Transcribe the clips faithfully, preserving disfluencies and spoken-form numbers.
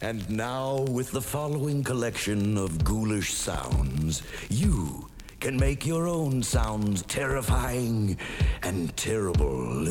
And now, with the following collection of ghoulish sounds, you can make your own sounds terrifying and terrible.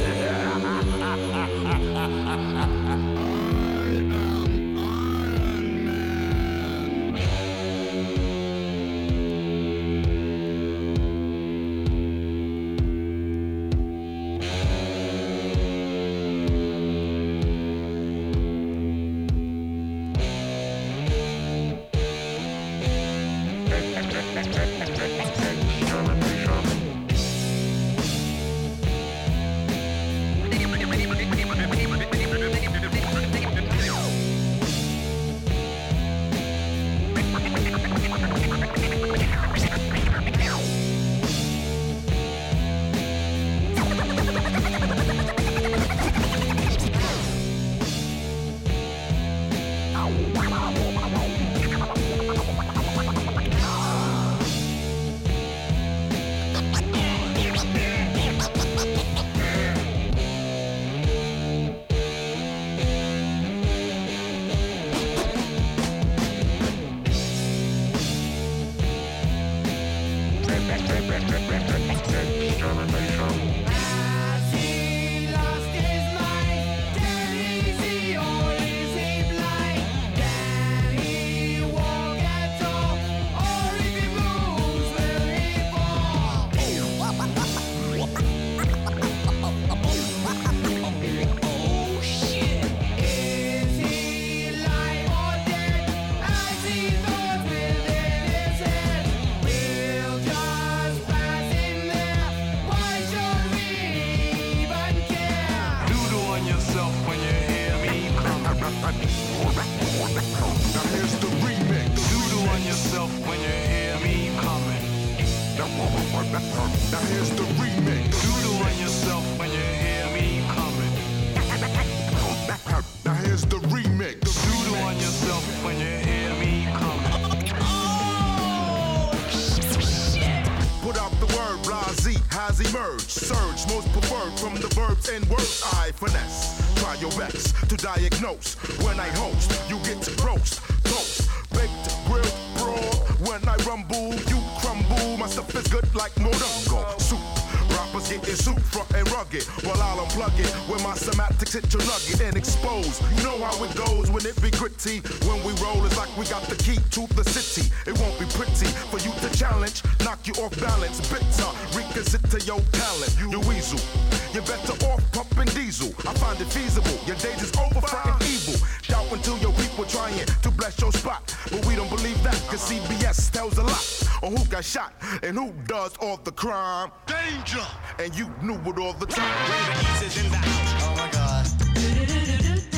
When I host, you get to roast, toast, baked, grilled, broad. When I rumble, you crumble. My stuff is good like Morongo soup. Rappers getting soup front and rugged, while I'll unplug it when my semantics hit your nugget and expose. You know how it goes when it be gritty. When we roll, it's like we got the key to the city. It won't be pretty for you to challenge, knock you off balance. Bitter, reconsider your talent. You weasel, you're better off pumping diesel. I find it feasible. Your days is over, frontin' evil. Shout until your people trying to bless your spot, but we don't believe that, cause C B S tells a lot on who got shot and who does all the crime. Danger! And you knew it all the time. Raven East is in the house. Oh my God. Raven East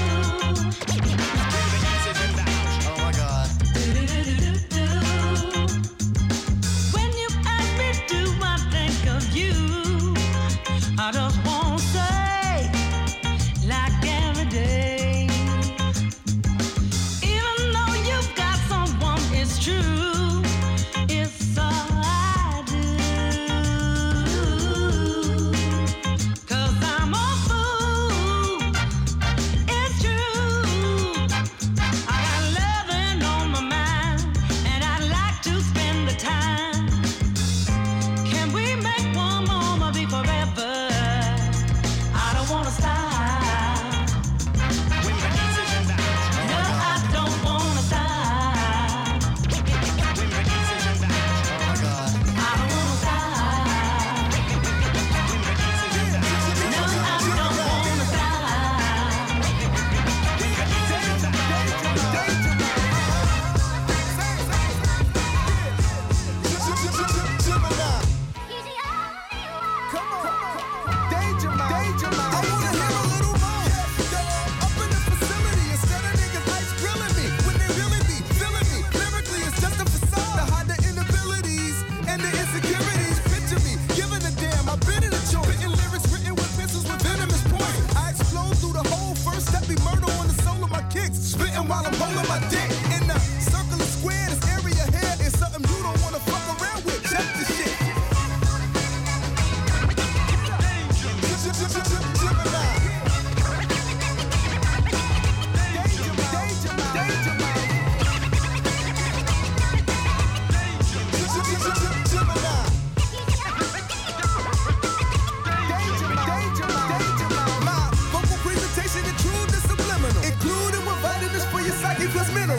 is in the house. Oh my God. When you ask me, do I think of you? I just won't say, like every day. Even though you've got someone, it's true. It's all I do. 'Cause I'm a fool. It's true. I got loving on my mind, and I'd like to spend the time. Can we make one moment be forever? I don't wanna stop. When the east is in the house. No, I don't wanna stop. When the east is in the house. Oh my God. I don't wanna stop. When the east is in the house. No, I don't wanna stop. When the east is in the Spitting while I'm holding my dick in the circle of square. This area here is something you don't wanna fuck around with. Check this shit. Gemini. Danger, danger.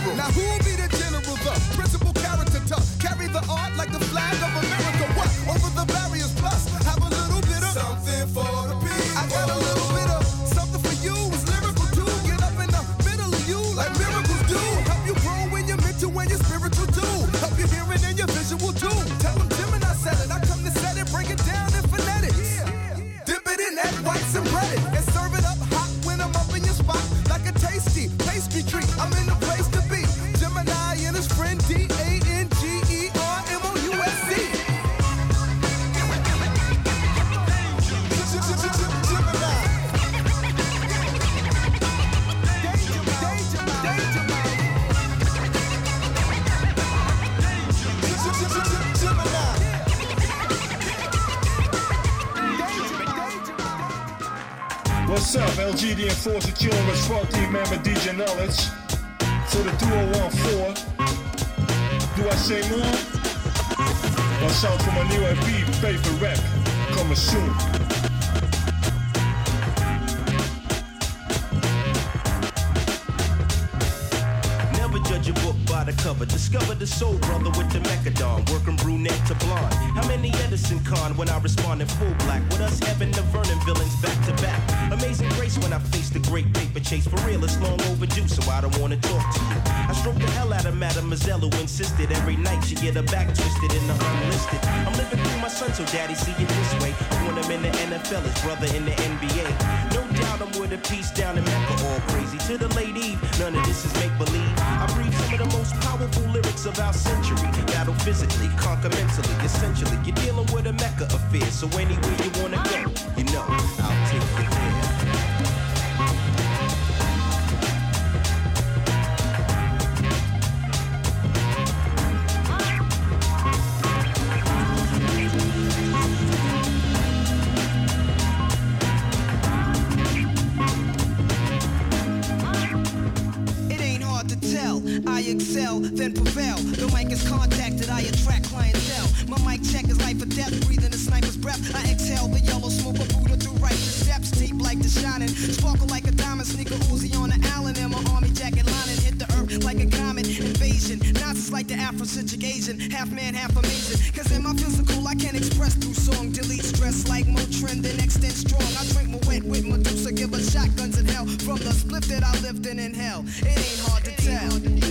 general. Now who'll be the general, the principal character to carry the art like the flag of America? What? Over the barriers plus, have a little bit of something for the people. I got a little bit of something for you. It's lyrical too. Get up in the middle of you like miracles do. Help you grow when you're mental, when you're spiritual too. Help you hearing and your visual too. Tell them Gemini said it. I come to set it, break it down in phonetics. Dip it in egg whites and bread it, and serve it up hot when I'm up in your spot like a tasty pastry treat. I'm in the place to be. Gemini and his friend D A N G E R M O U S C. What's up, L G D Enforcer Killer's faulty member D J Knowledge. For the two oh one four. Do I say more? Watch out for my new E P, Paper Rap. Coming soon. Judge a book by the cover. Discover the soul brother with the mechadon. Working brunette to blonde. How many Edison Con when I respond in full black? With us having the Vernon villains back to back. Amazing grace when I face the great paper chase. For real, it's long overdue, so I don't wanna talk to you. I stroke the hell out of Mademoiselle who insisted every night she get her back twisted in the unlisted. I'm living through my son, so daddy see it this way. When I'm in the N F L, his brother in the N B A. No doubt I'm with a piece down in Mecca, all crazy. To the late Eve, none of this is make believe. I breathe some of the most powerful lyrics of our century. Battle physically, conquer mentally, essentially. You're dealing with a Mecca affair, so anywhere you wanna go, you know, I'll take you there. I excel, then prevail. The mic is contacted, I attract clientele. My mic check is life or death, breathing a sniper's breath. I exhale the yellow smoke of Buddha through righteous steps. Deep like the shining, sparkle like a diamond. Sneaker Uzi on the Allen, and my army jacket lining hit the earth like a comet invasion. Nonsense like the Afrocentric Asian, half man, half amazing. Cause in my physical, I can express through song. Delete stress like Motrin, then extend strong. I drink my wet with Medusa, give us shotguns in hell. From the split that I lived in in hell, it ain't hard to tell.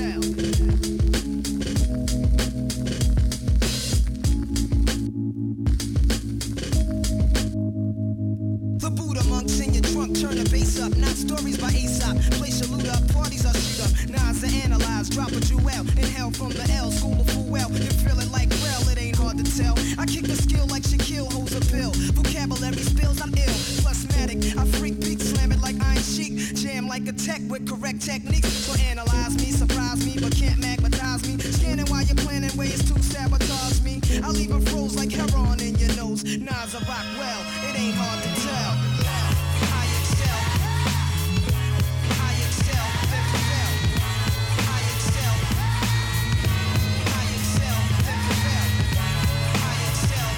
The Buddha monks in your trunk, turn the bass up. Not stories by Aesop. Place your loot up, parties I shoot up. Nas are analyzed, drop a jewel. Inhale from the L, school of full well. You feel it like well, it ain't hard to tell. I kick the skill like Shaquille holds a pill. Vocabulary spills, I'm ill. Plusmatic, I freak beat, slam it like Iron Sheik. Jam like a tech with correct techniques. So analyze me, surprise me, but can't magnetize me. Scanning while you're planning ways to sabotage me. I leave a froze like heroin in your nose. Nas I rock well, it ain't hard to tell. I excel. I excel, then prevail. I excel. I excel, then prevail. I excel.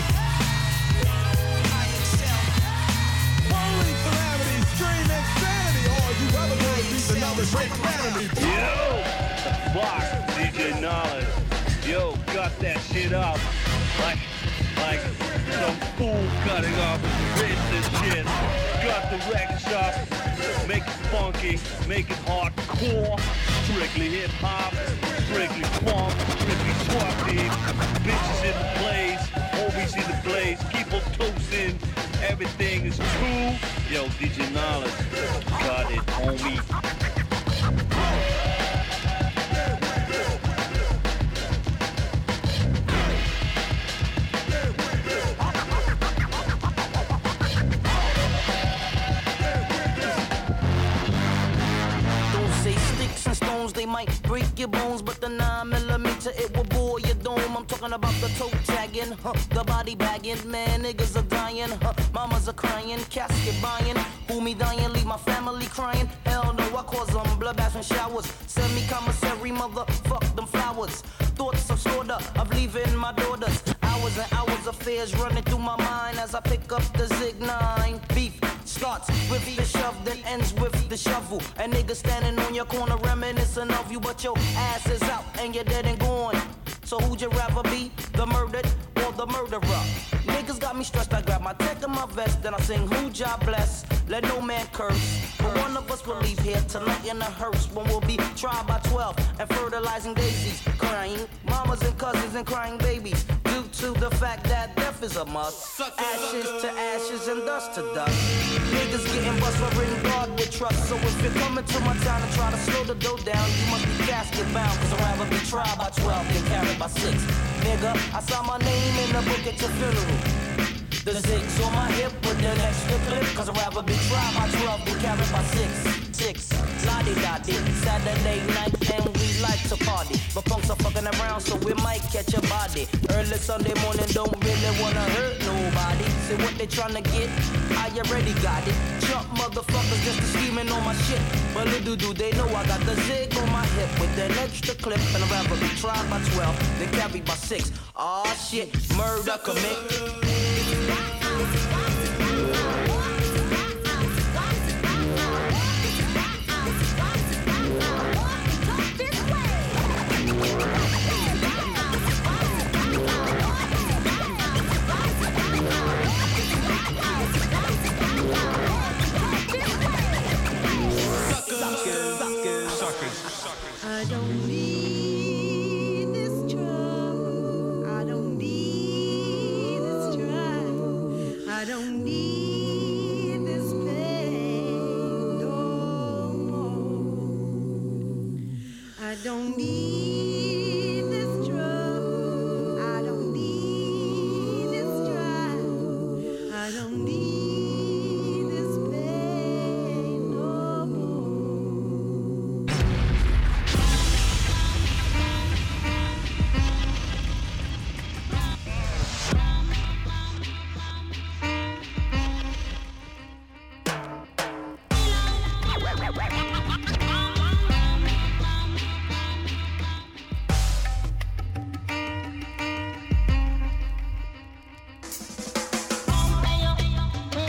I excel. Holy calamity, stream insanity. All you ever gonna be another great calamity. Yo, the fuck, D J Knowledge. Yo, cut that shit up. Like, like some fool cutting up wrist and shit. Got the record shop. Make it funky, make it hardcore. Strictly hip hop, strictly funk, strictly swap. Bitches in the place, homies in the place. Keep on toasting, everything is true. Yo, D J Knowledge, got it, homie. They might break your bones, but the nine millimeter it will bore your dome. I'm talking about the toe tagging, huh, the body bagging. Man, niggas are dying, huh, mamas are crying, casket buying. Who me dying, leave my family crying. Hell no, I cause them bloodbaths and showers. Send me commissary, mother, fuck them flowers. Thoughts of slaughter, of leaving my daughters. Hours and hours of fears running through my mind as I pick up the Zig nine. Beef starts with the shove, then ends with the shovel. And niggas standing on your corner reminiscing of you, but your ass is out and you're dead and gone. So who'd you rather be, the murdered or the murderer? Niggas got me stressed, I grab my tech and my vest, then I sing who job bless, let no man curse. But one of us will leave here tonight in a hearse, when we'll be tried by twelve and fertilizing daisies, crying mamas and cousins and crying babies, due to the fact that death is a must. Ashes to ashes and dust to dust. Niggas getting bust for in God with trust. So if you're coming to my town and try to slow the dough down, you must be casket bound, cause I'd rather be tried by twelve than carried by six. Nigga, I saw my name in the book at your funeral. The six on my hip with an extra clip, cause I'd rather be tried by twelve than carried by six. Six, lottie-dottie, Saturday night and we like to party. But punks are fucking around so we might catch a body. Early Sunday morning don't really wanna hurt nobody. Say what they tryna get, I already got it. Jump motherfuckers just scheming on my shit. But little do they know I got the zig on my hip with an extra clip. And I'd rather be tried by twelve than carried by six. Aw shit, murder commit. I don't need this trouble. I don't need this trial. I don't need this pain no more. I don't need this trouble. I don't need this trial. I don't need this pain no more. Hey,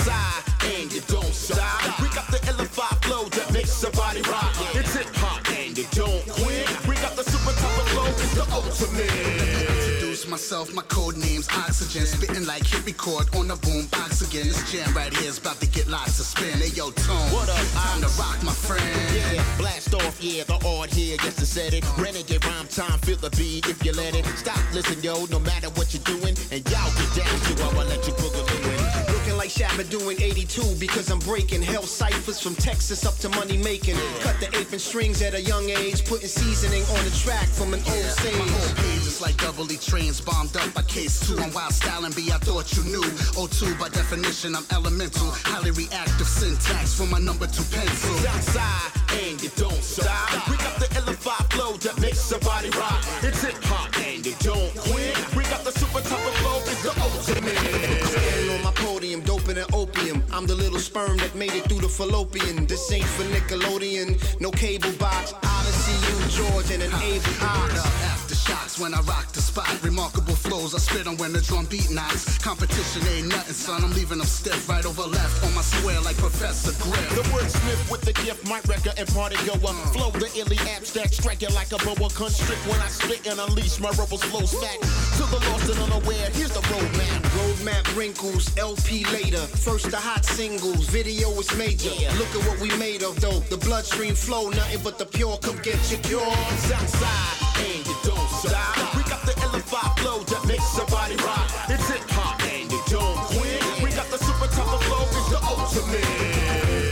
Southside, and you don't stop. We got the L F I flow that makes your body rock. It's hip hop, and you don't quit. We got the super type of flow, it's the ultimate. Introduce myself, my code name's Oxygen. Spitting like hit record on the boom box again. This jam right here is about to get lots of spin. Hey yo, Tone, what up? Time to rock, my friend. Yeah, blast off, yeah, the odd here, yes I said it. Renegade rhyme time, feel the beat if you let it. Stop, listen, yo, no matter what you're doing, and y'all get down to I will let you boogaloo in. Looking like Shabba doing eighty-two because I'm breaking hell ciphers from Texas up to money making. Cut the apron strings at a young age, putting seasoning on the track from an old sage. My whole page is like doubly trains bombed up by case two. I'm wild styling B, I thought you knew. O two by definition, I'm elemental. Highly reactive syntax for my number two pencil. Southside, and you don't stop. We got the L F I flow that makes your body rock. It's hip hop, and you don't quit. We got the super type of flow, it's the ultimate. Standing on my podium, doping and opium. I'm the little sperm that made it through the fallopian. This ain't for Nickelodeon, no cable box. Odyssey, you, George, and an Able Ox. Aftershocks when I rock the spot. Remarkable flows I spit on when the drum beat knocks. Competition ain't nothing, son. I'm leaving them stiff right over left on my square like Professor Griff. The wordsmith with the gift, might record and party goer. Flow the illy abstract, strike it like a boa constrict when I spit and unleash my rebels flows back to the lost and unaware. Here's the roadmap. Roadmap wrinkles, L P later. First the hot singles, video is major. Yeah. Look at what we made of though. The bloodstream flow, nothing but the pure. Come get your cure. Southside, and you don't stop. We got the L F I flow that makes your body rock. It's hip hop, and you don't quit. We got the super type of flow, it's the ultimate.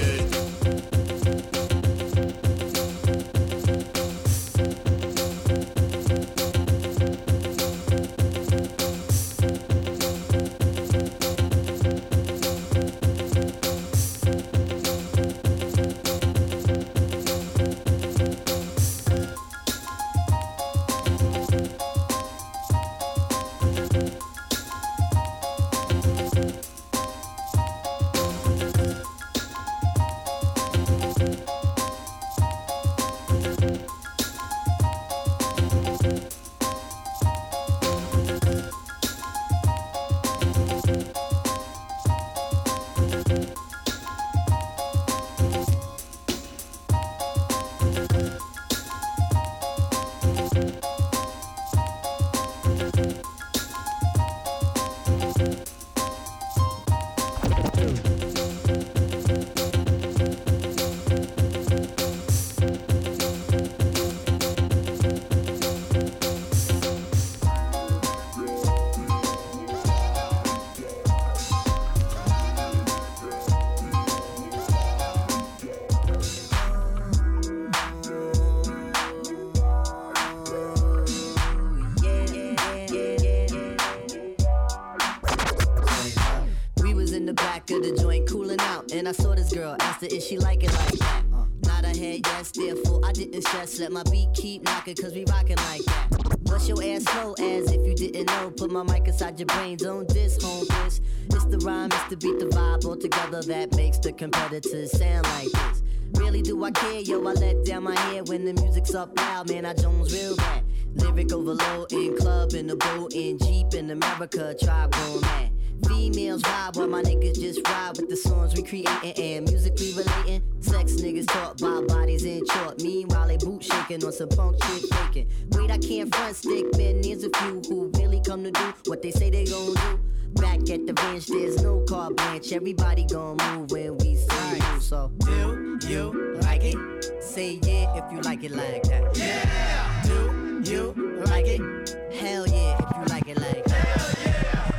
Is she like it like that? Uh, Nod her head, yes, therefore I didn't stress. Let my beat keep knocking, cause we rockin' like that. Bust your ass slow as if you didn't know. Put my mic inside your brain, don't diss, home this. It's the rhyme, it's the beat, the vibe all together that makes the competitors sound like this. Really do I care, yo, I let down my hair when the music's up loud, man, I Jones real bad. Lyric overload in club, in the boat, in Jeep, in America, tribe going mad. Females vibe while my niggas just ride with the songs we creating and musically relating. Sex niggas talk by bodies in short. Meanwhile they boot shaking on some punk shit faking. Wait, I can't front stick, man, there's a few who really come to do what they say they gon' do. Back at the bench, there's no carte blanche. Everybody gon' move when we say move. So, do you like it? Say yeah if you like it like that. Yeah! Do you like it? Hell yeah if you like it like that. Hell yeah!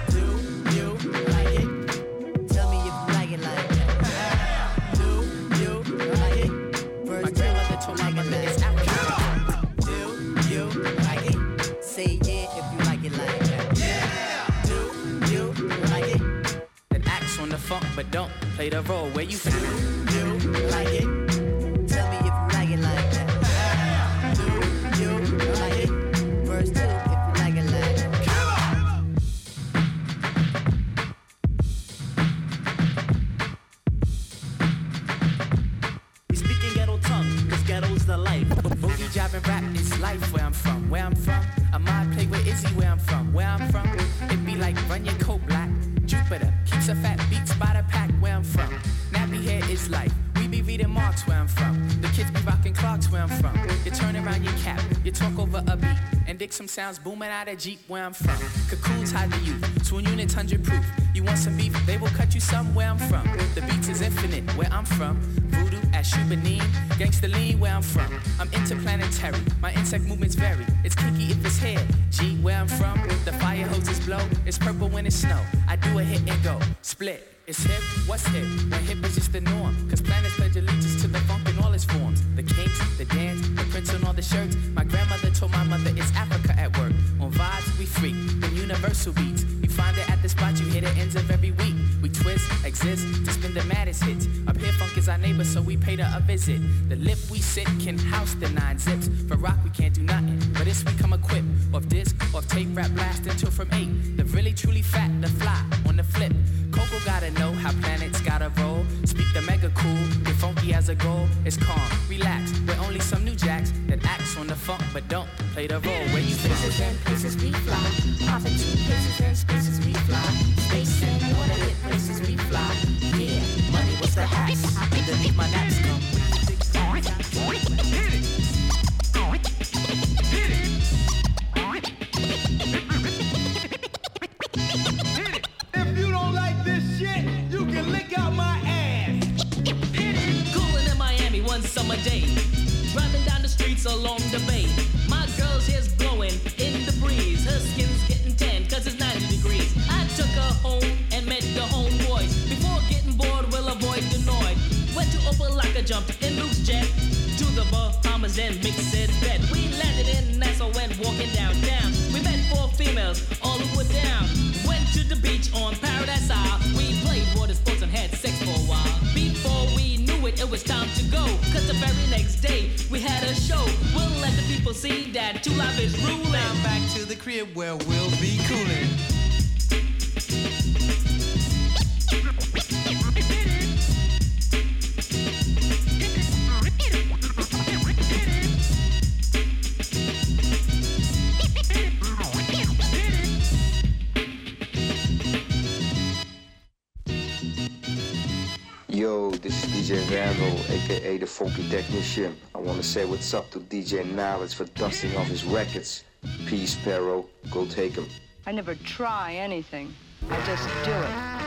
But don't play the role where you feel. Do you like it? Tell me if you like it like that. Do you like it? Verse two, if you like it like that. We speaking ghetto tongue, cause ghetto's the life. Boogie jiving rap is life where I'm from. Where I'm from, I might play with Izzy where I'm from. Where I'm from, it be like run your coat black. Jupiter keeps a fat beats by the pack. Where where I'm from. You turn around your cap, you talk over a beat, and dig some sounds booming out of Jeep where I'm from. Cocoons hide the youth, twin units hundred proof. You want some beef, they will cut you some where I'm from. The beats is infinite where I'm from. Voodoo at Shubanine, gangsta lean where I'm from. I'm interplanetary, my insect movements vary. It's kinky if it's hair, G where I'm from. The fire hoses blow, it's purple when it's snow. I do a hit and go, split. It's hip, what's hip? When hip is just the norm. Cause planets pledge allegiance to the funk in all its forms. The kinks, the dance, the prints on all the shirts. My grandmother told my mother it's Africa at work. On vibes, we freak, the universal beats. You find it at the spot, you hit the ends of every week. We twist, exist, to spin the maddest hits. Up here funk is our neighbor, so we paid her a visit. The lip we sit can house the nine zips. For rock we can't do nothing, but this we come equipped. Off disc, off tape, rap blast until from eight. The really truly fat, the fly, on the flip. Coco gotta know how planets gotta roll. Speak the mega cool, get funky as a goal. It's calm, relax, we're only some new jacks that acts on the funk but don't play the role. Where you places and places we fly, off into places and spaces we fly, space and water hit places we fly. Yeah, money was the hacks, underneath my naps come. Hit it, hit it. If you don't like this shit, you can lick out my ass. Cooling in Miami one summer day, driving down the streets along the bay. My girl's hair's blowing in the breeze. Her skin's getting tan cause it's ninety degrees. I took her home and met the homeboys. Before getting bored, we'll avoid the noise. Went to Opelika, jumped in Luke's jet to the Bahamas and mixed it bed. We landed in Nassau, went walking downtown. We met four females, all who were down. Went to the beach on Paradise Isle. We played water sports and had sex for a while. Before we knew it, it was time to go. Cause the very next day, we had a show. We'll let the people see that Two Live is ruling. Now back to the crib where we'll be cooling. Yo, this is D J Randall, aka the Funky Technician. I want to say what's up to D J Knowledge for dusting off his records. Peace, Perro. Go take him. I never try anything. I just do it.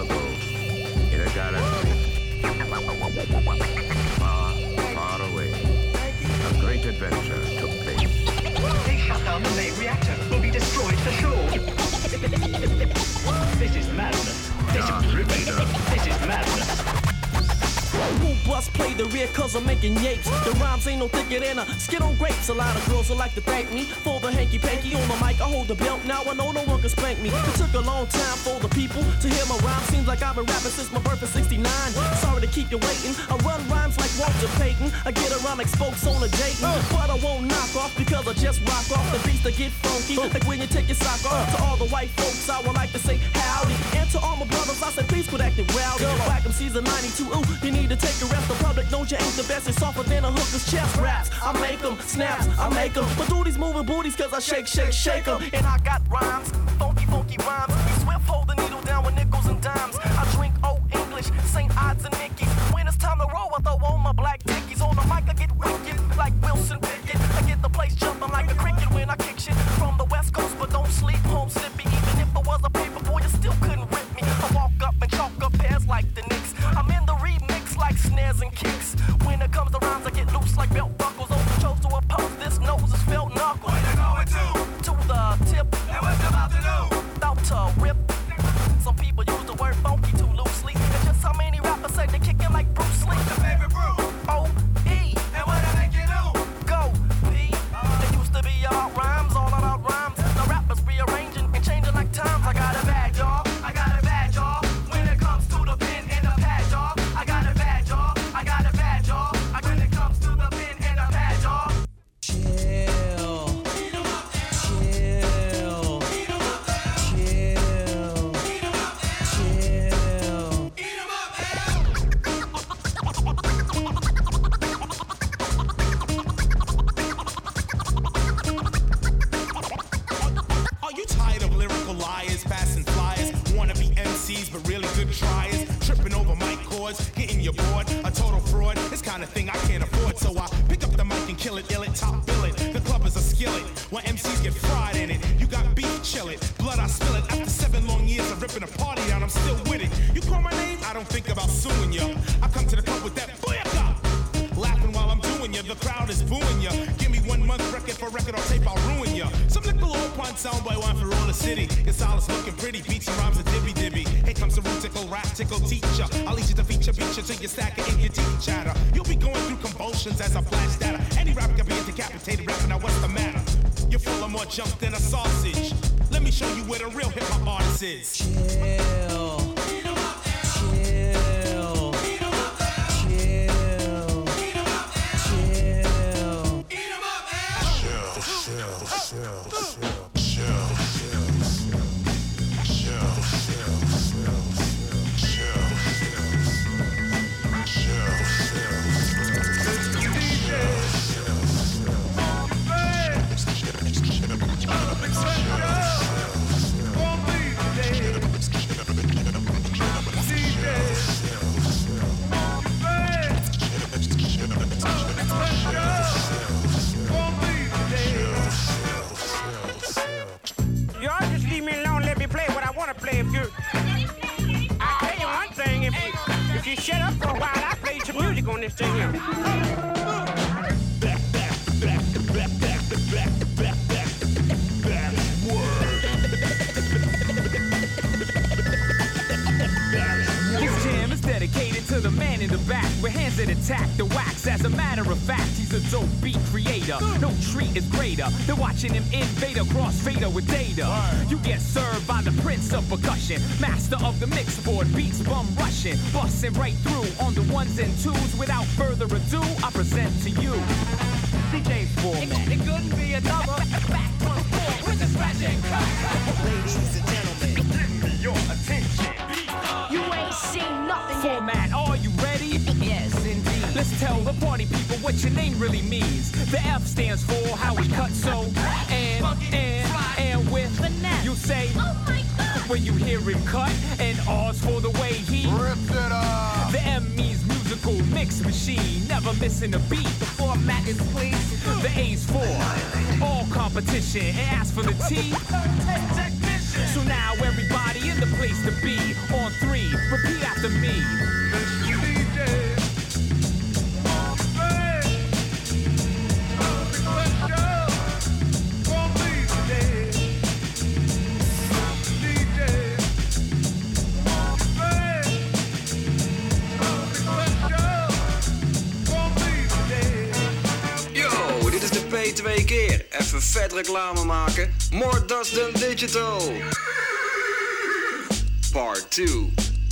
Far, far away. adventure took place. They shut down the main reactor. Will be destroyed for sure. This is madness. This Darth Vader. This is madness. Who bust play the rear cause I'm making yapes. The rhymes ain't no thicker than a skid on grapes. A lot of girls would like to thank me for the hanky panky on the mic. I hold the belt, now I know no one can spank me. It took a long time for the people to hear my rhyme. Seems like I've been rapping since my birth in sixty-nine. Sorry to keep you waiting. I run rhymes like Walter Payton. I get around like spokes on a Dayton. But I won't knock off because I just rock off the beats that get funky. Like when you take your sock off. To all the white folks I would like to say howdy. And to all my brothers I say please quit acting rowdy. Whack 'em season ninety-two, ooh, you need to take a rest. The public knows you ain't the best. It's softer than a hooker's chest raps. I make 'em, snaps, I make 'em. But do these moving booties cause I shake, shake, shake 'em. And I got rhymes, funky, funky rhymes. Swift hold the needle down with nickels and dimes. I drink old English, Saint Odds and Nickies. When it's time to roll, I throw on my black dickies. On the mic I get wicked like Wilson Pickett. I get the place jumping like a cricket when I kick shit from the West Coast. But don't sleep, home slippy. Even if I was a paper boy, you still couldn't rip me. I walk up and chalk up pairs like the Knicks. I'm in the remix like snares and kicks. When it comes to rhymes, I get loose like belt buckles. Over chose to oppose this nose is felt knuckles. Where you going to? To the tip. And what's about to do? About to rip. Some people use the word funky too loosely. And just how many rappers say they kickin' like Bruce Lee. What's your favorite brew? O E. And what I make you do? Go P. It used to be about rhymes, all about rhymes. The rappers rearranging and changing like times. I got a bad y'all. I got a bad y'all. When it comes to the pen and the pad, y'all. I got a bad y'all. I got a bad y'all. When it comes to the pen and the pad, y'all. Chill. Chill. Chill. Are you tired of lyrical liars, passing flyers? Wanna be M Cs, but really good tryers? Tripping over mic cords, getting your board. A total fraud, this kind of thing I can't afford. So I pick up the mic and kill it, ill it, top bill it. The club is a skillet, where M Cs get fried in it. You got beef, chill it, blood, I spill it. After seven long years of ripping a party down, I'm still with it. You call my name, I don't think about suing you. I come to the club with that booyaka. Laughing while I'm doing ya, the crowd is booing ya. Give me one month record for record on tape, I'll ruin ya. Some little old pun soundboy one for all the city. Your style is looking pretty, beats and rhymes are dibby dibby. Here comes the root tickle, rap tickle teacher. I'll lead you to feature, feature till you stack it in your teeth chatter. You'll be going through convulsions as I flash data. Any rapper can be a decapitated rapper, now what's the matter? You're full of more junk than a sausage. Let me show you where the real hip hop artist is. Chill. Shut up for a while, I played some music on this thing here. Back, back, back, back, back, back, back, back, back, This jam is dedicated to the man in the back with hands that attack the wax. As a matter of fact, he's a dope beat creator. No treat is greater than watching him invade a crossfader with data. You get served by the prince of percussion, master of the mixboard, beats bum rushing, busting right through on the ones and twos. Without further ado, I present to you D J Foreman. It, it couldn't be another back one four with the scratch and cut. Ladies and gentlemen, give me your attention. You ain't seen nothing yet. Format, are you ready? Yes, indeed. Let's tell the party people what your name really means. The F stands for how we cut so, and, and, and with, you say, oh my God. When you hear him cut, and R's for the way he ripped it up. The M means musical mix machine, never missing a beat. The format is please. The A's for all competition, and as for the T, so now everybody in the place to be. On three, repeat after me. Mister D J. twee keer. Even vet reclame maken. More dust than digital. Part two.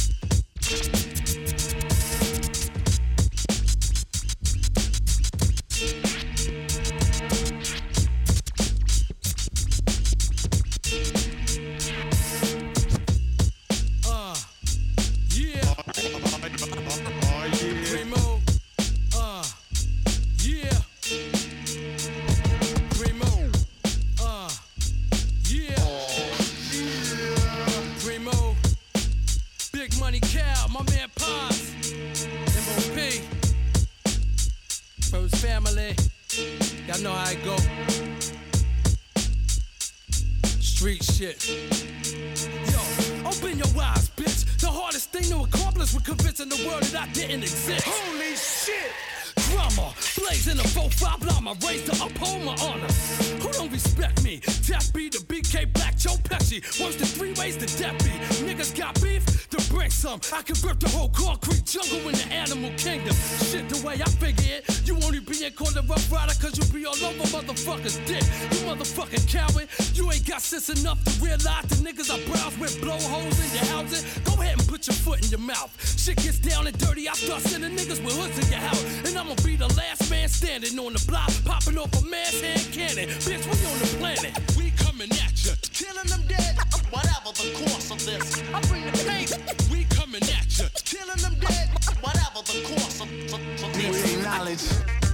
I convert the whole concrete jungle in the animal kingdom. Shit, the way I figure it, you only being called a rough rider cause you be all over motherfuckers' dick. You motherfucking coward, you ain't got sense enough to realize the niggas I browse with blowholes in your housing. Go ahead and put your foot in your mouth. Shit gets down and dirty, I start sending niggas with hoods in your house. And I'ma be the last man standing on the block, popping off a man's hand cannon. Bitch, we on the planet, we coming at ya, killing them dead. Whatever the course of this, I bring the pain. We coming at ya, killing them dead. Whatever the course of, of, of this. Knowledge.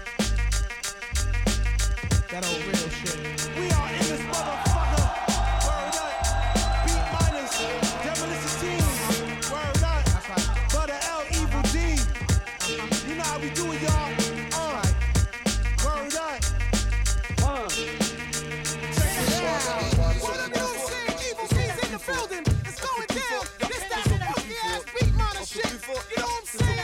That old real shit. We are in this motherfucker. Word up. Beat minus. Demolition team. Word up. That's right. Butter L, Evil D. You know how we do it, y'all. Alright. Word up. Uh. Check it out. What a new shit. Evil D's in the building. It's going down. This that funky ass beat minus shit. You know what I'm saying?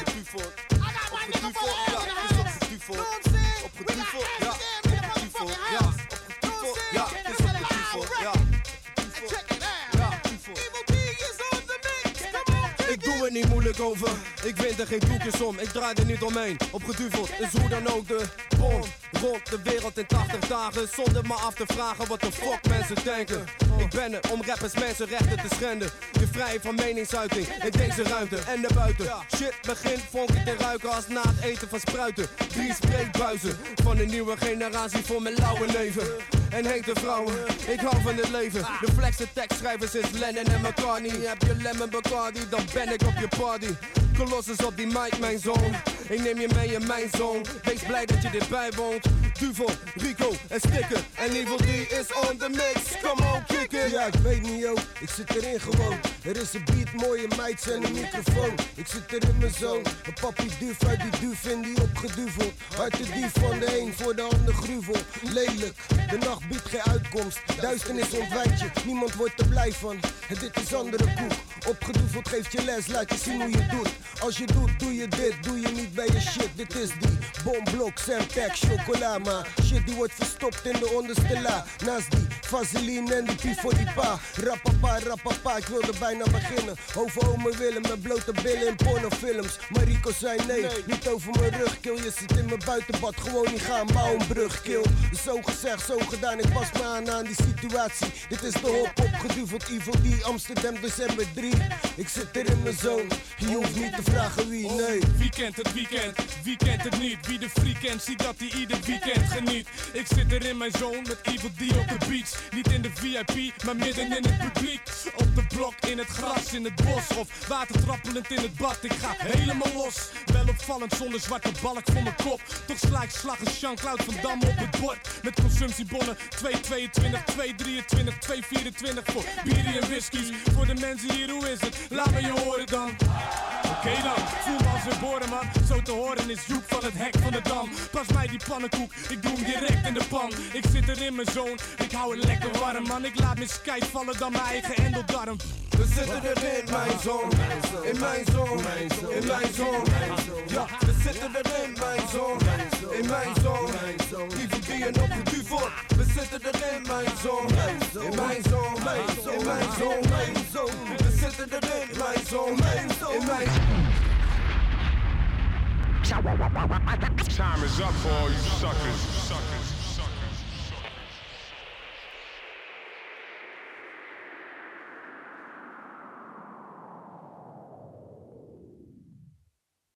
I got my nigga Butter L in the house. You know what I'm saying? We got hands damn in the motherfucking house. You know what I'm saying? This is a live record. And check it out. Evil D is on the mix. Come on, kick Ik doe er niet moeilijk over, ik win er geen doekjes om. Ik draai er niet omheen, opgeduveld is hoe dan ook de bron. Rond de wereld in tachtig dagen, zonder me af te vragen wat de fuck mensen denken. Ik ben er om rappers mensenrechten te schenden. Je vrij van meningsuiting in deze ruimte en naar buiten. Shit begint funky te ruiken als na het eten van spruiten. Drie spreekbuizen van een nieuwe generatie voor mijn lauwe leven. En hete vrouwen, ik hou van het leven. De flexen tekstschrijvers is Lennon en McCartney. Heb je Lemon Bacardi, dan ben ik op je party. Colossus op die mic, mijn zoon. Ik neem je mee in mijn zone. Wees blij dat je dit bijwoont. Duvel, Rico en Sticker. En Evil D is on the mix. Come on, kick it. Ja, ik weet niet, yo. Ik zit erin gewoon. Er is een beat, mooie meid en een microfoon. Ik zit er in mijn zoon. Een papi duf uit die duf in die opgeduveld. Uit de dief van de een voor de ander gruvel. Lelijk, de nacht biedt geen uitkomst. Duisternis ontwijkt je, niemand wordt er blij van. En dit is andere koek. Opgeduveld geeft je les, laat je zien hoe je doet. Als je doet, doe je dit, doe je niet bij je shit. Dit is die bomblok, Semtex, chocola. Maar shit die wordt verstopt in de onderste la. Naast die vaseline en die pie voor die pa. Rappapa, rappapa, ik wilde bijna beginnen. Over ome Willem met blote billen in pornofilms. Maar Rico zei nee, nee, niet over mijn rug, kill. Je zit in mijn buitenbad, gewoon niet gaan, bouw een brug, kill. Zo gezegd, zo gedaan, ik pas me aan aan die situatie. Dit is de hop opgeduveld, Evil D, Amsterdam, december drie. Ik zit er in mijn zone, je hoeft niet te vragen wie, nee. Wie kent het weekend, wie kent het niet? Wie de freak kent, ziet dat hij ieder weekend geniet. Ik zit er in mijn zone met Evil D op de beach. Niet in de V I P, maar midden in het publiek. Op de blok, in het gras, in het bos. Of watertrappelend in het bad, ik ga helemaal los. Wel opvallend zonder zwarte balk voor mijn kop. Toch sla ik slag als Jean-Claude Van Damme op het bord. Met consumptiebonnen twee tweeëntwintig, twee drieëntwintig, twee vierentwintig voor bier en whiskies. Voor de mensen hier, hoe is het? Laat me je horen dan. Oké okay dan, voel me als een boren man. Zo te horen is Joep van het hek van de dam. Pas mij die pannenkoek, ik doe hem direct in de pan. Ik zit er in mijn zone, ik hou het lekker warm man. Ik laat mijn sky vallen dan mijn eigen endeldarm. We zitten er in mijn zone, in mijn zone, in mijn zone. Ja, we zitten er in mijn zone, in mijn zone. Evil D en opgeduveld. We zitten er in mijn zone, in mijn zone, in mijn zone. We zitten er in mijn zone, in mijn zone. Time is up for all you suckers, suckers.